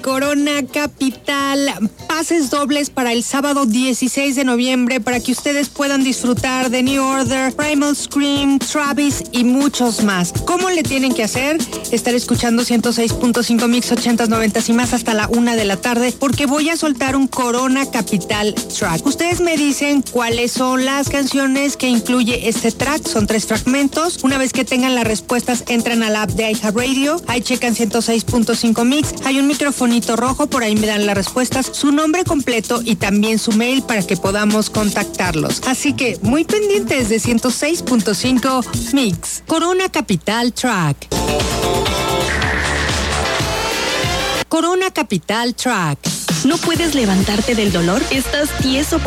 Corona Capital. Pases dobles para el sábado 16 de noviembre para que ustedes puedan disfrutar de New Order, Primal Scream, Travis y muchos más. ¿Cómo le tienen que hacer? Estar escuchando 106.5 Mix 80s, 90s y más hasta la 1 de la tarde porque voy a soltar un Corona Capital track. Ustedes me dicen cuáles son las canciones que incluye este track. Son 3 fragmentos. Una vez que tengan las respuestas, entran a la app de iHeartRadio. Ahí checan 106.5 Mix. Hay un microfonito rojo, por ahí me dan las respuestas, su nombre completo y también su mail para que podamos contactarlos. Así que muy pendientes de 106.5 Mix. Corona Capital Track. Corona Capital Track. ¿No puedes levantarte del dolor? ¿Estás tieso